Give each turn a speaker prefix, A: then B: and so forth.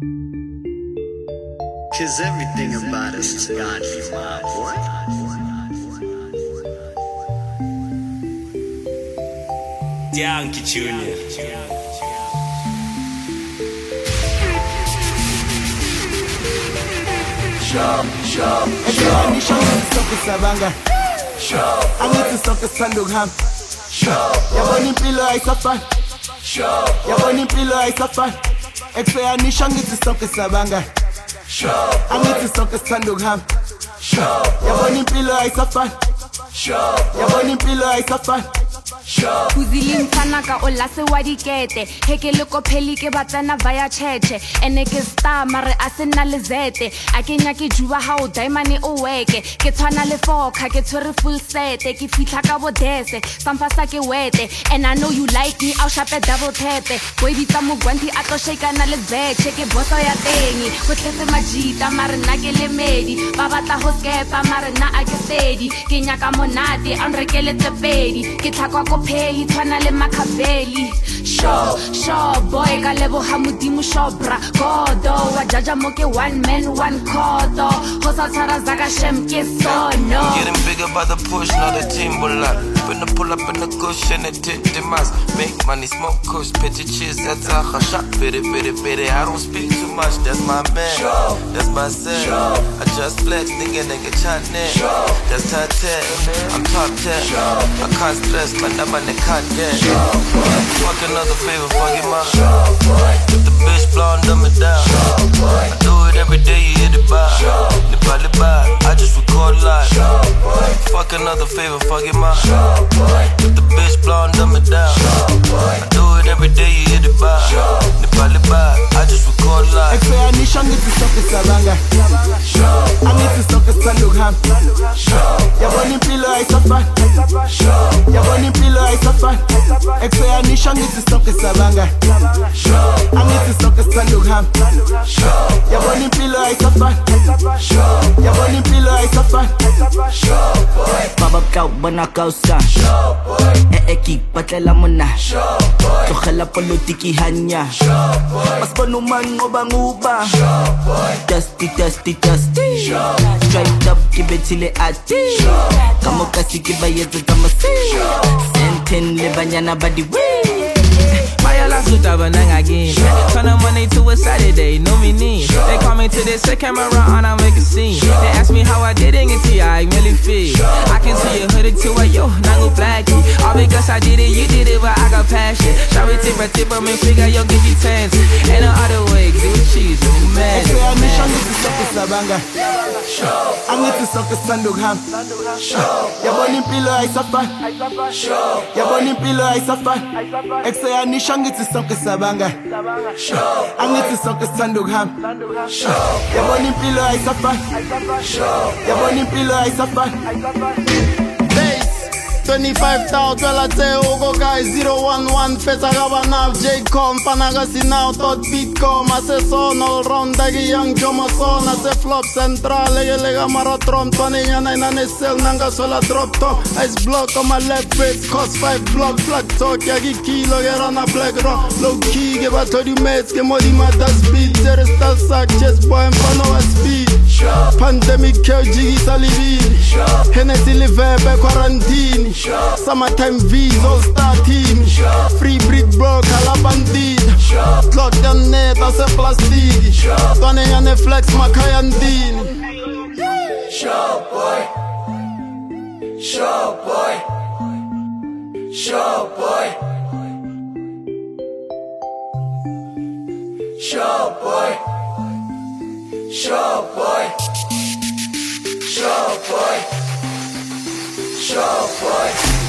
A: 'Cause everything about us is godly, my boy.
B: Yankee Junior.
C: Ngisho ngisonke sabanga angithi sonke sithanda ukuhamba yabona impilo ayisafani yabona impilo ayisafani ekuseyanisho ngithi sonke sabanga angithi sonke sithanda ukuhamba yabona impilo ayisafani yabona impilo ayisafani
D: Kuzili mfana ka olase wadikete Heke loko peli ke batana vaya cheche Ene ke star mare asena lezete Ake nyake juba hao daimane o weke Ke twana le foka ke tore full sete Ke fitla ka bodese Samfasa ke wete And I know you like me I'll shape double tepe Boy bita mo gwanti ato shake na lezeche Ke boso ya tengi Kotlese majita mare na ke le medi Babata ho skepa mare na ake steady Ke nyaka monate Anrekele tepedi Ke tlakwa ko pay twana le makaveli Sure boy ka lebo hamudimo shobra Godo wa jaja moke one man one kodo Hosa tara zaga shem ke sono
E: Getting bigger by the push, not a Timberland. Finna pull up in the cushion and tip the mask. Make money, smoke kush, petty cheese, that's a shot. Bitty. I don't speak too much, that's my man. That's my set. I just flex, nigga chat net. That's top 10, I'm top 10. I can't stress, man, I'm on the can't get. Fuck another favor, fuck it, man. If the bitch blonde, dumb it down. I do it every day, you hit it by. Nipali by, I just record live. Fuck another favor, fuck it, man. If the bitch blonde, dumb it down. I do it every day, you hit it by. Nipali by, I just record live.
C: Ekuseyanisho ngithi sonke sabanga angithi sonke sithanda ukuhamba yabona impilo ayisafani yabona impilo ayisafani ekuseyanisho ngithi sonke sabanga angithi sonke sithanda ukuhamba yabona impilo ayisafani yabona impilo ayisafani
F: Baba kau bona kau sa Eki patlela mona Tlogela politiki hanya Mas bono man ngoba nguba Dusty Straight up kibetile ati Kamo kasi kibayetsa tamasi Senten le banyana badi wee
G: Maya la suta banang again. Turn a Monday to a Saturday, no meaning. They call me to this camera on, I make a scene. They ask me how I did it, get to I really feel. I can see you hooded to a yo, nango blackie. All because I did it, you did it, but I got passion. Sorry, tip, me figure, yo, give you 10s. And the other way, do cheese, man.
C: Ekuseyanisho ngithi sonke sabanga angithi sonke sithanda ukuhamba yabona impilo ayisafani yabona impilo ayisafani ekuseyanisho ngithi sonke sabanga angithi sonke sithanda ukuhamba yabona impilo ayisafani yabona impilo ayisafani
H: 25,000 well I say Ogo guys 011 Pesa Gabanab J-Com Panaga Sinao Tot Bitcom Ase son all round Dagi Young Joma son Ase flop central Lega Maratron Tony Nine Cell Nanga Sola drop top Ice block on my left face Cost 5 block Flat talk Yagi kilo Get on a black rock Low key Give a 30 mates Get modi mata speed Zero style sack Chest boy and pano a speed Pandemic Kyo Jiggy Salivini Hennessy live back quarantine Summertime V's all star team Free brick bro Calabandid Clock down net as a plastic Twane yane flex makayandini
E: Show boy. Show boy.